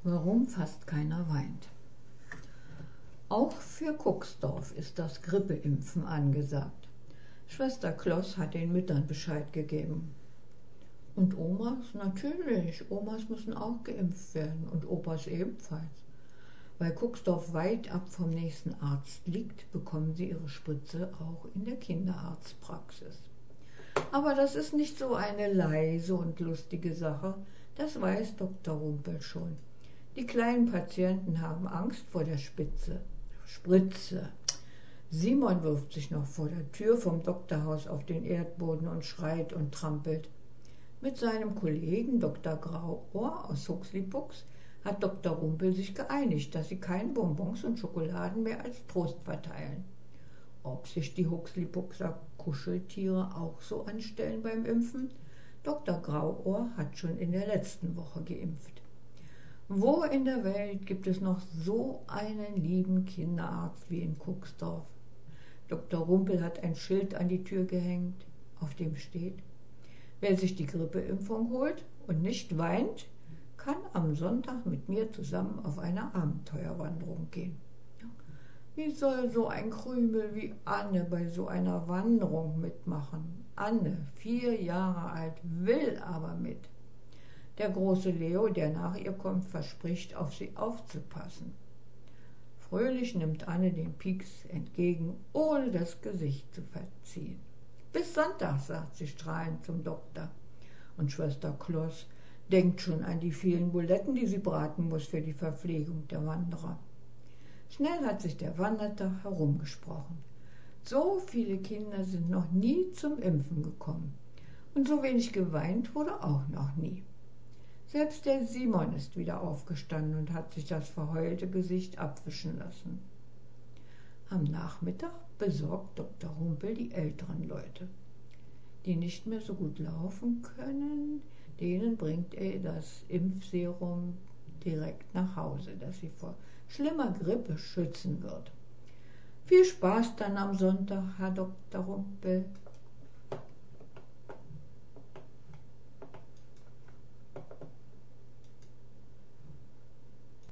Warum fast keiner weint. Auch für Kucksdorf ist das Grippeimpfen angesagt. Schwester Kloss hat den Müttern Bescheid gegeben. Und Omas? Natürlich, Omas müssen auch geimpft werden und Opas ebenfalls. Weil Kucksdorf weit ab vom nächsten Arzt liegt, bekommen sie ihre Spritze auch in der Kinderarztpraxis. Aber das ist nicht so eine leise und lustige Sache, das weiß Dr. Rumpel schon. Die kleinen Patienten haben Angst vor der Spritze. Simon wirft sich noch vor der Tür vom Doktorhaus auf den Erdboden und schreit und trampelt. Mit seinem Kollegen Dr. Grauohr aus Huxlipucks hat Dr. Rumpel sich geeinigt, dass sie keine Bonbons und Schokoladen mehr als Trost verteilen. Ob sich die Huxlipuckser Kuscheltiere auch so anstellen beim Impfen? Dr. Grauohr hat schon in der letzten Woche geimpft. Wo in der Welt gibt es noch so einen lieben Kinderarzt wie in Kucksdorf? Dr. Rumpel hat ein Schild an die Tür gehängt, auf dem steht: Wer sich die Grippeimpfung holt und nicht weint, kann am Sonntag mit mir zusammen auf eine Abenteuerwanderung gehen. Wie soll so ein Krümel wie Anne bei so einer Wanderung mitmachen? Anne, 4 Jahre alt, will aber mit. Der große Leo, der nach ihr kommt, verspricht, auf sie aufzupassen. Fröhlich nimmt Anne den Pieks entgegen, ohne das Gesicht zu verziehen. Bis Sonntag, sagt sie strahlend zum Doktor. Und Schwester Kloss denkt schon an die vielen Buletten, die sie braten muss für die Verpflegung der Wanderer. Schnell hat sich der Wandertag herumgesprochen. So viele Kinder sind noch nie zum Impfen gekommen. Und so wenig geweint wurde auch noch nie. Selbst der Simon ist wieder aufgestanden und hat sich das verheulte Gesicht abwischen lassen. Am Nachmittag besorgt Dr. Rumpel die älteren Leute. Die nicht mehr so gut laufen können, denen bringt er das Impfserum direkt nach Hause, das sie vor schlimmer Grippe schützen wird. Viel Spaß dann am Sonntag, Herr Dr. Rumpel.